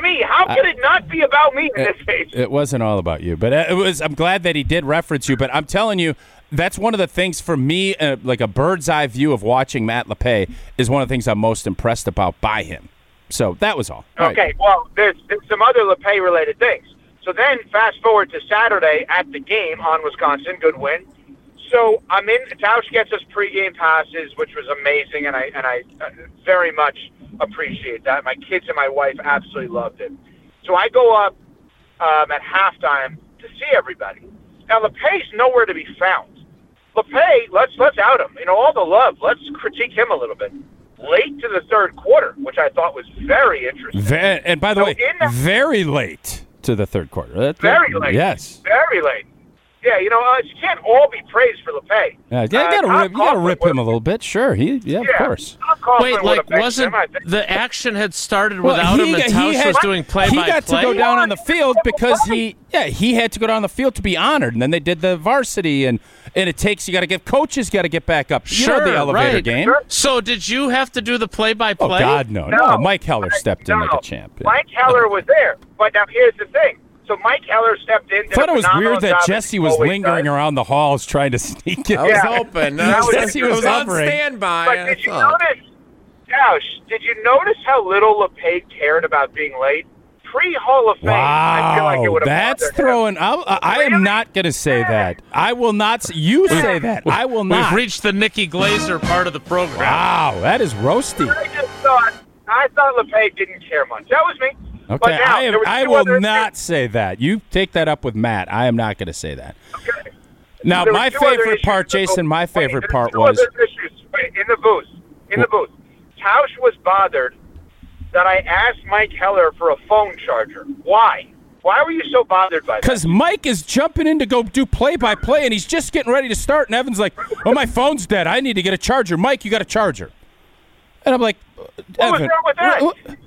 How could it not be about me in it, this case? It wasn't all about you, but it was. I'm glad that he did reference you. But I'm telling you, that's one of the things for me, uh, like a bird's eye view of watching Matt LePay, is one of the things I'm most impressed about by him. So that was all. all okay, right. well, there's, there's some other LePay related things. So then, fast forward to Saturday at the game on Wisconsin, good win. So I'm in. Tausch gets us pregame passes, which was amazing, and I and I uh, very much appreciate that. My kids and my wife absolutely loved it. So I go up um, at halftime to see everybody. Now LePay's nowhere to be found. LePay, let's let's out him. You know, all the love. Let's critique him a little bit. Late to the third quarter, which I thought was very interesting. Ve- and by the So way, in the- very late to the third quarter. That- Very late. Yes. Very late. Yeah, you know, uh, you can't all be praised for LePay. Yeah, you Uh, gotta Tom rip, you gotta Coughlin rip would've- him a little bit. Sure, he, yeah, of Yeah, course. Tom Coughlin Wait, would've like, benched wasn't him, I think. the action had started Well, without he him and got- he Tausch had- was doing play-by-play? He got to go down on the field because he, yeah, he had to go down on the field to be honored, and then they did the varsity, and and it takes you got to get coaches got to get back up. You know Sure, the elevator right. game. Sure. So did you have to do the play-by-play? Oh God, no, no, No. Mike Heller stepped in No, like a champ. Yeah. Mike Heller was there. But now here's the thing. So Mike Heller stepped in. I thought it was weird that Jesse was lingering around. around the halls trying to sneak in. I was Yeah. hoping. That I was- was, he was I was on hovering. standby. But I did you thought. notice, Tausch, did you notice how little LePay cared about being late? Pre-Hall of Fame, I feel like it Wow, would have that's bothered him. throwing. I'll, I I am Really? not going to say that. I will not. s- You say that. I will We've not. reached the Nikki Glazer part of the program. Wow, that is roasty. I just thought, I thought LePay didn't care much. That was me. Okay, But now, I am. there were I two will other not things. say that. You take that up with Matt. I am not going to say that. Okay. Now, There were my two other favorite issues. part, Jason. My Wait, favorite there's part two was. other issues. Wait, in the booth. In the booth. Tausch was bothered that I asked Mike Heller for a phone charger. Why? Why were you so bothered by that? Because Mike is jumping in to go do play-by-play, and he's just getting ready to start, and Evan's like, oh, my phone's dead. I need to get a charger. Mike, you got a charger. And I'm like, What was Evan, wrong with that? what- what-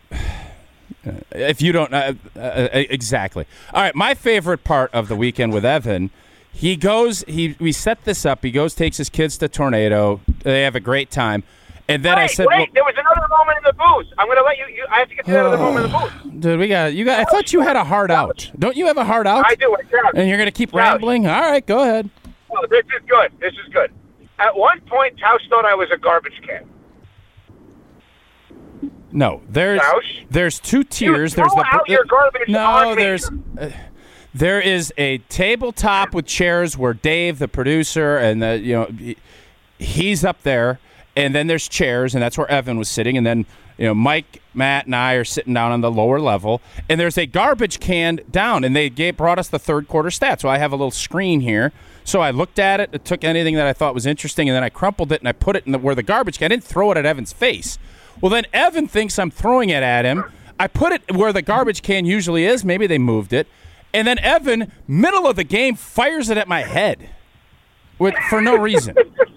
if you don't, uh, uh, exactly. All right, my favorite part of the weekend with Evan, he goes, he we set this up. He goes, takes his kids to Tornado. They have a great time. And then wait, I said, wait, well, there was another moment in the booth. I'm going to let you, you. I have to get to that other moment in the booth. dude, we got you. Got. I thought you had a heart out. Don't you have a heart out? I do. I do. And you're gonna keep Tausch. rambling? All right, go ahead. Well, this is good. This is good. At one point, Tausch thought I was a garbage can. No, there's Tausch? there's two tiers. throw There's the out your garbage no. on me. There's uh, there is a tabletop with chairs where Dave, the producer, and the you know he, he's up there, and then there's chairs, and that's where Evan was sitting, and then you know Mike, Matt, and I are sitting down on the lower level, and there's a garbage can down, and they gave, brought us the third quarter stats. So I have a little screen here. So I looked at it, it took anything that I thought was interesting, and then I crumpled it and I put it in the, where the garbage can. I didn't throw it at Evan's face. Well, then Evan thinks I'm throwing it at him. I put it where the garbage can usually is. Maybe they moved it. And then Evan, middle of the game, fires it at my head with, for no reason.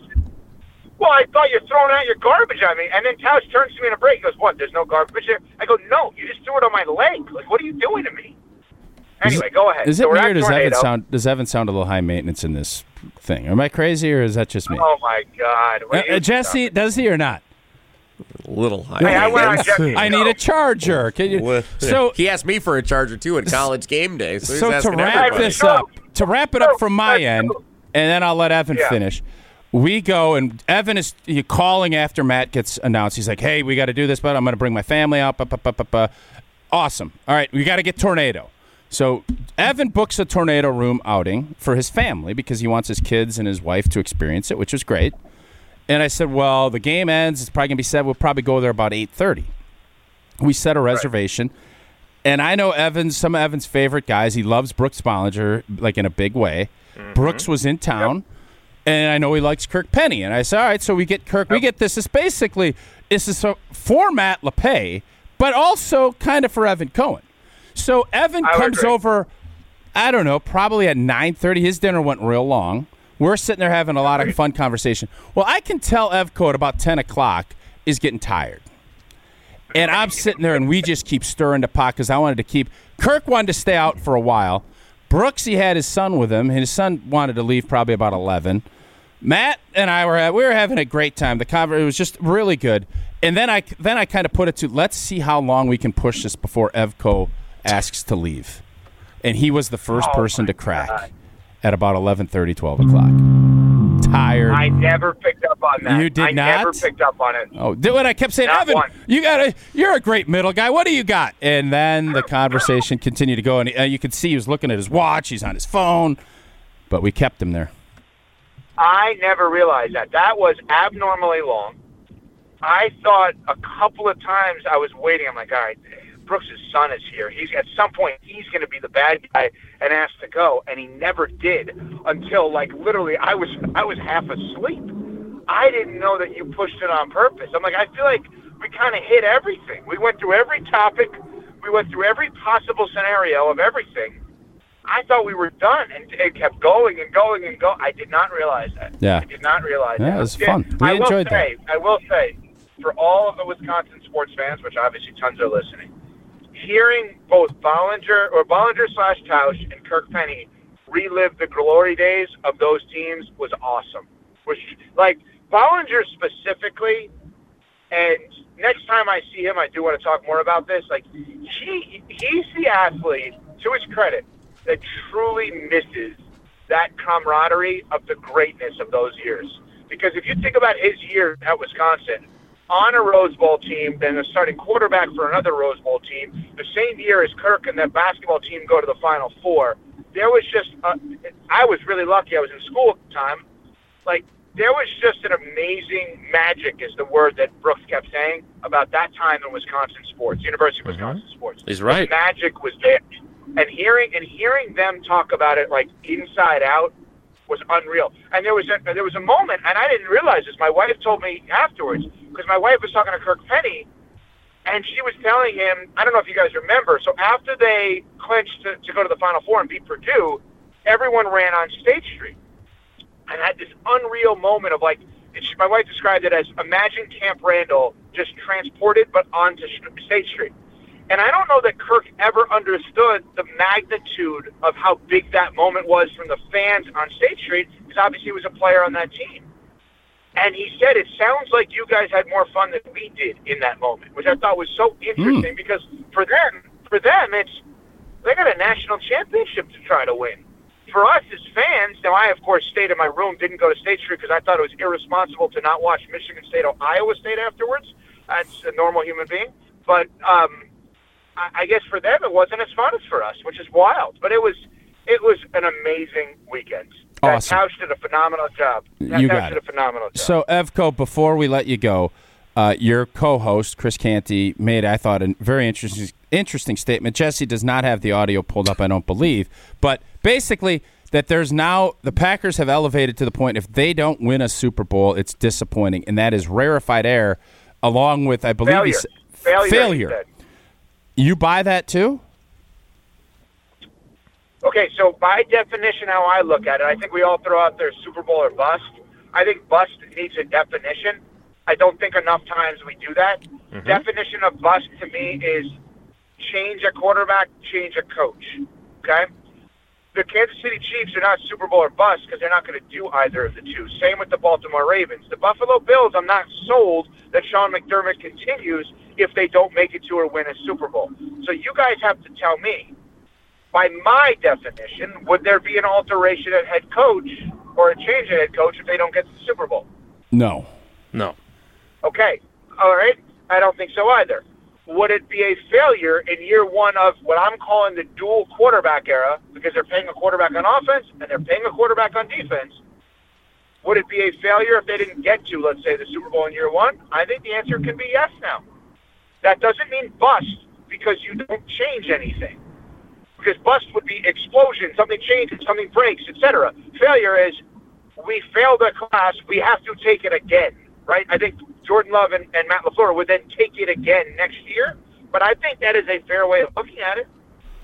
Well, I thought you were throwing out your garbage at me. And then Tausch turns to me in a break. He goes, what, there's no garbage here? I go, no, you just threw it on my leg. Like, what are you doing to me? Anyway, go ahead. Is it So we're weird? at Does Evan Tornado. sound does Evan sound a little high maintenance in this thing? Am I crazy, or is that just me? Oh, my God. Uh, What are uh, you Jesse, does he or not? A little high. Hey, I went on Jesse. I need a charger. Can you? So he asked me for a charger too at college game day. So, he's So to asking wrap everybody. this up, to wrap it up from my That's end, true. and then I'll let Evan Yeah. finish. We go, and Evan is he calling after Matt gets announced. He's like, "Hey, we got to do this, but I'm going to bring my family out." Ba, ba, ba, ba, ba. Awesome. All right, we got to get Tornado. So Evan books a Tornado room outing for his family because he wants his kids and his wife to experience it, which was great. And I said, well, the game ends. It's probably going to be seven. We'll probably go there about eight thirty. We set a reservation. And I know Evans, some of Evan's favorite guys. He loves Brooks Bollinger, like in a big way. Mm-hmm. Brooks was in town. Yep. And I know he likes Kirk Penny. And I said, all right, so we get Kirk. Yep. We get this. It's basically, this is for Matt LePay, but also kind of for Evan Cohen. So Evan I comes agree. over, I don't know, probably at nine thirty. His dinner went real long. We're sitting there having a lot of fun conversation. Well, I can tell Evco at about ten o'clock is getting tired. And I'm sitting there, and we just keep stirring the pot because I wanted to keep – Kirk wanted to stay out for a while. Brooks, he had his son with him. His son wanted to leave probably about eleven. Matt and I were we were having a great time. The conver- it was just really good. And then I then I kind of put it to, let's see how long we can push this before Evko asks to leave. And he was the first Oh, person my to crack God. at about eleven thirty, twelve o'clock. Tired. I never picked up on that. You did I not? never picked up on it. Oh, did what I kept saying, Not Evan, one. you got a, you're a great middle guy. What do you got? And then the conversation continued to go, and uh, you could see he was looking at his watch. He's on his phone, but we kept him there. I never realized that. That was abnormally long. I thought a couple of times I was waiting. I'm like, all right, Brooks' son is here. He's at some point he's going to be the bad guy and asked to go, and he never did until like literally I was I was half asleep. I didn't know that you pushed it on purpose. I'm like, I feel like we kind of hit everything. We went through every topic. We went through every possible scenario of everything. I thought we were done, and it kept going and going and going. I did not realize that. Yeah. I did not realize Yeah, that. it was fun. We I enjoyed will say, I will say, for all of the Wisconsin sports fans, which obviously tons are listening, hearing both Bollinger or Bollinger slash Tausch and Kirk Penny relive the glory days of those teams was awesome. Which, like Bollinger specifically, and next time I see him, I do want to talk more about this. Like he, he's the athlete, to his credit, that truly misses that camaraderie of the greatness of those years. Because if you think about his year at Wisconsin, on a Rose Bowl team, then a starting quarterback for another Rose Bowl team, the same year as Kirk and that basketball team go to the Final Four, there was just, a, I was really lucky. I was in school at the time. Like, there was just an amazing magic is the word that Brooks kept saying about that time in Wisconsin sports, University of Wisconsin mm-hmm. sports. He's right. The magic was there. And hearing and hearing them talk about it like inside out was unreal. And there was a, there was a moment, and I didn't realize this. My wife told me afterwards, because my wife was talking to Kirk Penny, and she was telling him, I don't know if you guys remember, so after they clinched to, to go to the Final Four and beat Purdue, everyone ran on State Street. And I had this unreal moment of like, my wife described it as imagine Camp Randall just transported but onto State Street. And I don't know that Kirk ever understood the magnitude of how big that moment was from the fans on State Street, because obviously he was a player on that team. And he said, it sounds like you guys had more fun than we did in that moment, which I thought was so interesting mm. because for them, for them, it's, they got a national championship to try to win. For us as fans, now I, of course, stayed in my room, didn't go to State Street because I thought it was irresponsible to not watch Michigan State or Iowa State afterwards. That's a normal human being. But, um, I guess for them it wasn't as fun as for us, which is wild. But it was it was an amazing weekend. Awesome. That Tausch did a phenomenal job. That you Tausch got did it. a phenomenal job. So, Evko, before we let you go, uh, your co-host, Chris Canty, made, I thought, a very interesting interesting statement. Jesse does not have the audio pulled up, I don't believe. But basically, that there's now, the Packers have elevated to the point, if they don't win a Super Bowl, it's disappointing. And that is rarefied air, along with, I believe, failure. He's, Failure. failure. You buy that too? Okay, so by definition, how I look at it, I think we all throw out there Super Bowl or bust. I think bust needs a definition. I don't think enough times we do that. Mm-hmm. Definition of bust to me is change a quarterback, change a coach. Okay? The Kansas City Chiefs are not Super Bowl or bust because they're not going to do either of the two. Same with the Baltimore Ravens. The Buffalo Bills, I'm not sold that Sean McDermott continues if they don't make it to or win a Super Bowl. So you guys have to tell me, by my definition, would there be an alteration at head coach or a change at head coach if they don't get to the Super Bowl? No. No. Okay. All right. I don't think so either. Would it be a failure in year one of what I'm calling the dual quarterback era, because they're paying a quarterback on offense and they're paying a quarterback on defense? Would it be a failure if they didn't get to, let's say, the Super Bowl in year one? I think the answer could be yes now. That doesn't mean bust because you don't change anything. Because bust would be explosion, something changes, something breaks, et cetera. Failure is we failed a class, we have to take it again, right? I think Jordan Love and, and Matt LaFleur would then take it again next year. But I think that is a fair way of looking at it.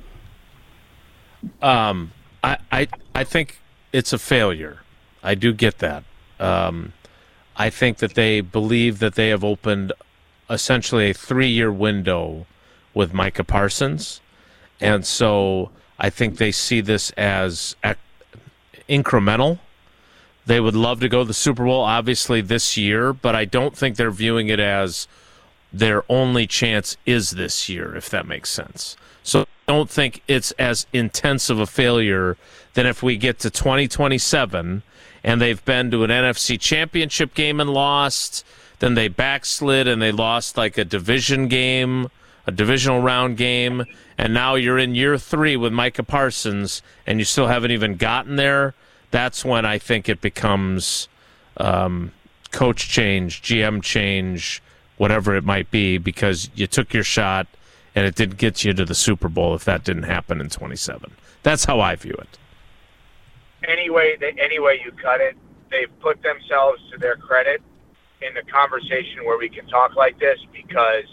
Um, I, I, I think it's a failure. I do get that. Um, I think that they believe that they have opened essentially a three-year window with Micah Parsons. And so I think they see this as ac- incremental, They would love to go to the Super Bowl, obviously, this year, but I don't think they're viewing it as their only chance is this year, if that makes sense. So I don't think it's as intense of a failure than if we get to twenty twenty-seven and they've been to an N F C championship game and lost, then they backslid and they lost like a division game, a divisional round game, and now you're in year three with Micah Parsons and you still haven't even gotten there. That's when I think it becomes um, coach change, G M change, whatever it might be, because you took your shot and it didn't get you to the Super Bowl if that didn't happen in twenty-seven. That's how I view it. Anyway, they, any way you cut it, they've put themselves to their credit in the conversation where we can talk like this, because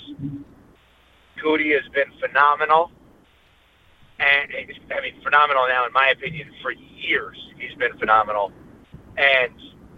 Goody has been phenomenal. And I mean, phenomenal now, in my opinion, for years. He's been phenomenal. And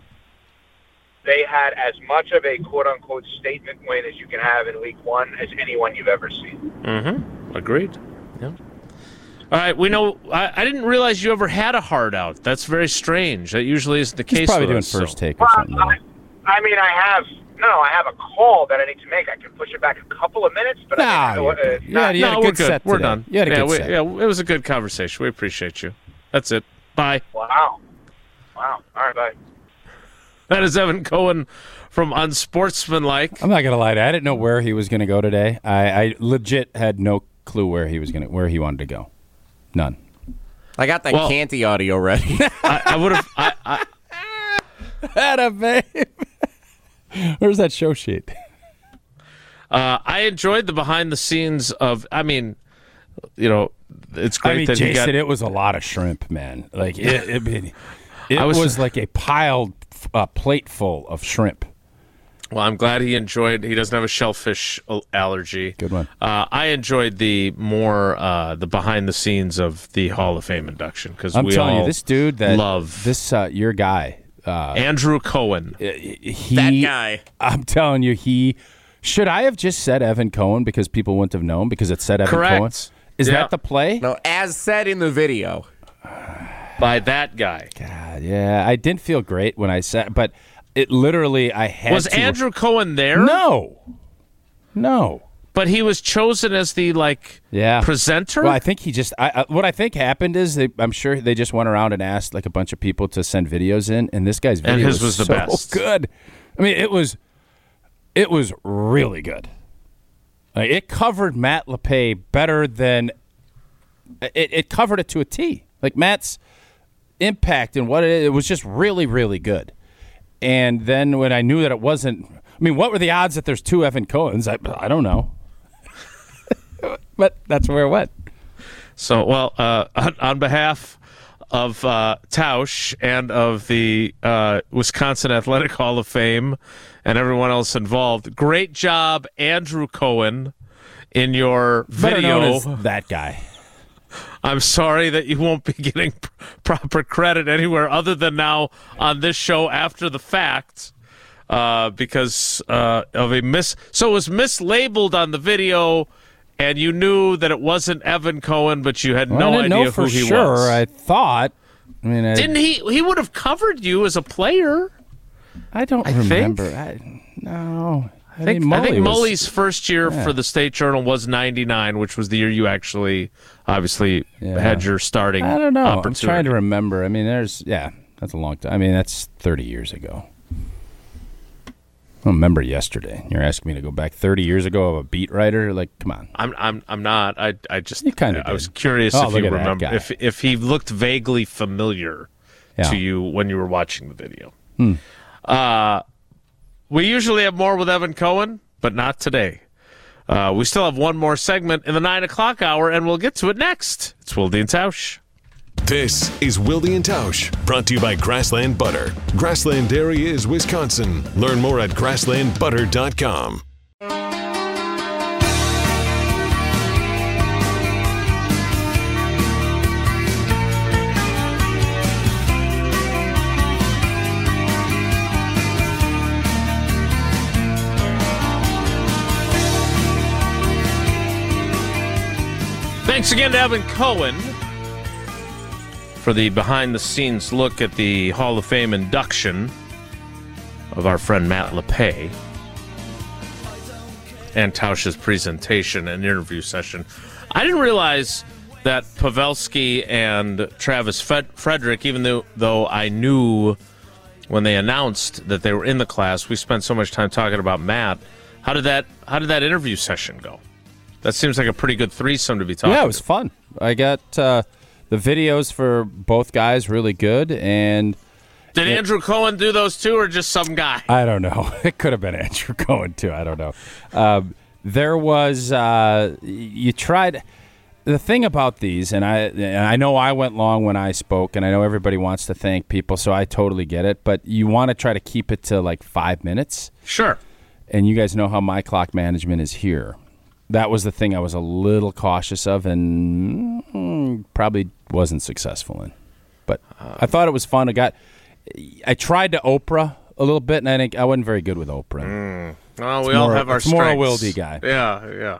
they had as much of a quote-unquote statement win as you can have in week one as anyone you've ever seen. Mm-hmm. Agreed. Yeah. All right, we know. I, I didn't realize you ever had a hard out. That's very strange. That usually isn't the He's case. probably with doing us, first so. take or Well, something. I, I mean, I have no, I have a call that I need to make. I can push it back a couple of minutes, but Nah, I mean, you're uh, good. not- Yeah, you had No, a we're good good. set We're today. done. You had a yeah, good we, set. yeah, it was a good conversation. We appreciate you. That's it. Bye. Wow, wow. All right, bye. That is Evan Cohen from Unsportsmanlike. I'm not gonna lie to you. I didn't know where he was gonna go today. I, I legit had no clue where he was gonna where he wanted to go. None. I got that Well- Canty audio ready. I, I would have. I, I, Atta babe. Where's that show sheet? uh, I enjoyed the behind the scenes of. I mean, you know, it's great I mean, that he Jason, got. it was a lot of shrimp, man. Like it, it, it, it I was, was- like a piled uh, plate full of shrimp. Well, I'm glad he enjoyed. He doesn't have a shellfish al- allergy. Good one. Uh, I enjoyed the more uh, the behind the scenes of the Hall of Fame induction, because I'm we telling all you, this dude that love this uh, your guy. Uh, Andrew Cohen. he, That guy. I'm telling you, he should I have just said Evan Cohen because people wouldn't have known because it said Evan Correct. Cohen. Is Yeah. that the play? No, as said in the video. By that guy. God, yeah, I didn't feel great when I said, but it literally I had Was to. Andrew Cohen there? No, no. But he was chosen as the like Yeah. presenter. Well, I think he just. I, I, what I think happened is they, I'm sure they just went around and asked like a bunch of people to send videos in, and this guy's video And his was, was the so best. good. I mean, it was, it was really good. Like, it covered Matt LePay better than. It, it covered it to a T. Like Matt's impact and what it, it was just really, really good. And then when I knew that it wasn't, I mean, what were the odds that there's two Evan Cohens? I, I don't know. But that's where it went. So, well, uh, on, on behalf of uh, Tausch and of the uh, Wisconsin Athletic Hall of Fame and everyone else involved, great job, Andrew Cohen, in your Better video. known as that guy. I'm sorry that you won't be getting pr- proper credit anywhere other than now on this show after the fact, uh, because uh, of a mis. So it was mislabeled on the video, and you knew that it wasn't Evan Cohen, but you had Well, no I didn't idea know for who he sure. was. I thought. I mean, I, Didn't he? He would have covered you as a player. I don't I think- remember. I, no. I, I think, mean, I think Mully was- Mully's first year yeah. for the State Journal was ninety-nine, which was the year you actually, obviously, Yeah. had your starting I don't know. I'm opportunity. trying to remember. I mean, there's yeah, that's a long time. I mean, that's thirty years ago. I don't remember yesterday. You're asking me to go back thirty years ago of a beat writer? Like, come on. I'm I'm I'm not. I I just You kinda I was did. curious Oh, if look you at that remember guy. if if he looked vaguely familiar Yeah. to you when you were watching the video. Hmm. Uh, we usually have more with Evan Cohen, but not today. Uh, we still have one more segment in the nine o'clock hour, and we'll get to it next. It's Wilde and Tausch. This is Wilde and Tausch, brought to you by Grassland Butter. Grassland Dairy is Wisconsin. Learn more at grassland butter dot com. Thanks again to Evan Cohen. for the behind-the-scenes look at the Hall of Fame induction of our friend Matt LePay and Tausch's presentation and interview session. I didn't realize that Pavelski and Travis Fred- Frederick, even though, though I knew when they announced that they were in the class, we spent so much time talking about Matt. How did that How did that interview session go? That seems like a pretty good threesome to be talking. Yeah, it was to. fun. I got uh, the videos for both guys really good, and did it, Andrew Cohen do those too, or just some guy? I don't know. It could have been Andrew Cohen too. I don't know. Um, there was uh, you tried. The thing about these, and I and I know I went long when I spoke, and I know everybody wants to thank people, so I totally get it. But you want to try to keep it to like five minutes. Sure. And you guys know how my clock management is here. That was the thing I was a little cautious of, and mm, probably wasn't successful in. But uh, I thought it was fun. I got. I tried to Oprah a little bit, and I think I wasn't very good with Oprah. Mm. Well, we it's all more, have our it's strengths. More a Wildy guy. Yeah, yeah.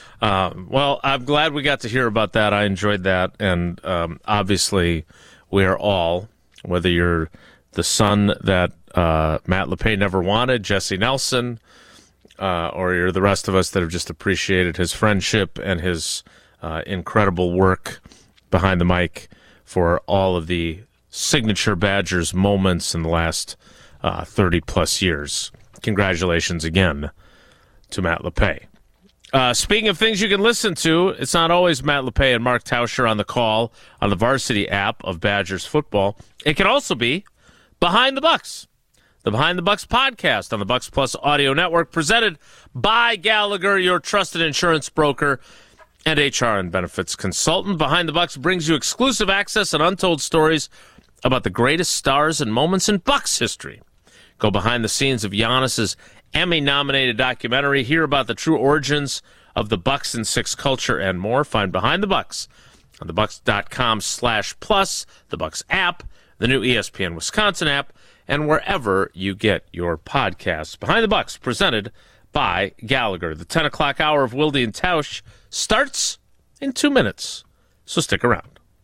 Um, well, I'm glad we got to hear about that. I enjoyed that, and um, obviously, we are all, whether you're the son that uh, Matt LePay never wanted, Jesse Nelson, uh, or you're the rest of us that have just appreciated his friendship and his uh, incredible work behind the mic for all of the signature Badgers moments in the last uh, thirty plus years. Congratulations again to Matt LePay. Uh, speaking of things you can listen to, it's not always Matt LePay and Mark Tauscher on the call on the Varsity app of Badgers football. It can also be Behind the Bucks, the Behind the Bucks podcast on the Bucks Plus Audio Network, presented by Gallagher, your trusted insurance broker and H R and benefits consultant. Behind the Bucks brings you exclusive access and untold stories about the greatest stars and moments in Bucks history. Go behind the scenes of Giannis's Emmy-nominated documentary, hear about the true origins of the Bucks and Six culture and more. Find Behind the Bucks on the bucks dot com slash plus, the Bucks app, the new E S P N Wisconsin app, and wherever you get your podcasts. Behind the Bucks, presented by Gallagher. The ten o'clock hour of Wildy and Tausch starts in two minutes, so stick around.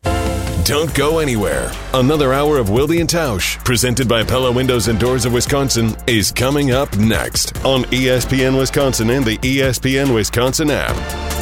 Don't go anywhere. Another hour of Wildy and Tausch, presented by Pella Windows and Doors of Wisconsin, is coming up next on E S P N Wisconsin and the E S P N Wisconsin app.